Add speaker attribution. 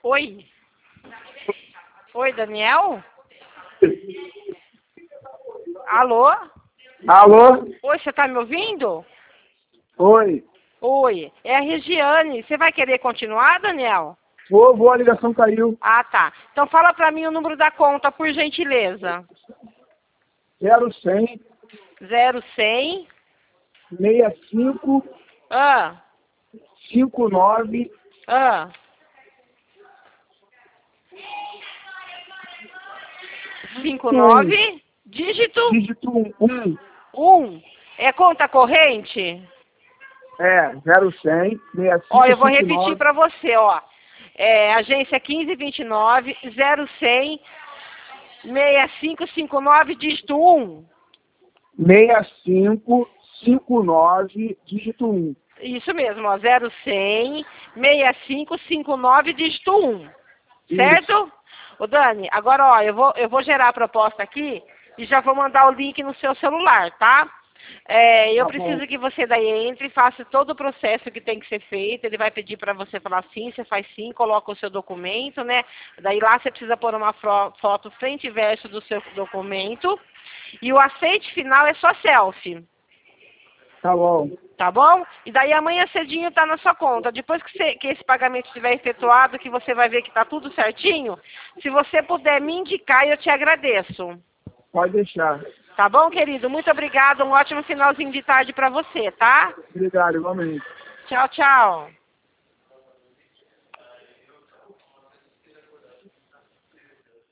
Speaker 1: Oi. Oi, Daniel? Alô?
Speaker 2: Alô?
Speaker 1: Oi, você tá me ouvindo?
Speaker 2: Oi.
Speaker 1: Oi, é a Regiane. Você vai querer continuar, Daniel?
Speaker 2: Vou, a ligação caiu.
Speaker 1: Ah, tá. Então fala pra mim o número da conta, por gentileza.
Speaker 2: 0100
Speaker 1: 0100
Speaker 2: 65
Speaker 1: ah,
Speaker 2: 59
Speaker 1: ah. 59, dígito
Speaker 2: dígito 1.
Speaker 1: 1. É conta corrente?
Speaker 2: É, 0100 65
Speaker 1: Ó, eu vou repetir
Speaker 2: 59
Speaker 1: para você, ó. É, agência 1529 0100 6559, dígito 1.
Speaker 2: 65 59 dígito 1.
Speaker 1: Isso mesmo, ó. 0100 6559, dígito 1. Certo? Ô, Dani, agora, ó, eu vou gerar a proposta aqui e já vou mandar o link no seu celular, tá? É, eu
Speaker 2: Tá
Speaker 1: preciso
Speaker 2: bom.
Speaker 1: que você daí entre e faça todo o processo que tem que ser feito. Ele vai pedir para você falar sim, você faz sim, coloca o seu documento, né? Daí lá você precisa pôr uma foto frente e verso do seu documento. E o aceite final é só selfie.
Speaker 2: Tá bom.
Speaker 1: Tá bom? E daí amanhã cedinho tá na sua conta. Depois que esse pagamento estiver efetuado, que você vai ver que tá tudo certinho, se você puder me indicar, eu te agradeço.
Speaker 2: Pode deixar.
Speaker 1: Tá bom, querido? Muito obrigado. Um ótimo finalzinho de tarde para você, tá?
Speaker 2: Obrigado, igualmente.
Speaker 1: Tchau, tchau.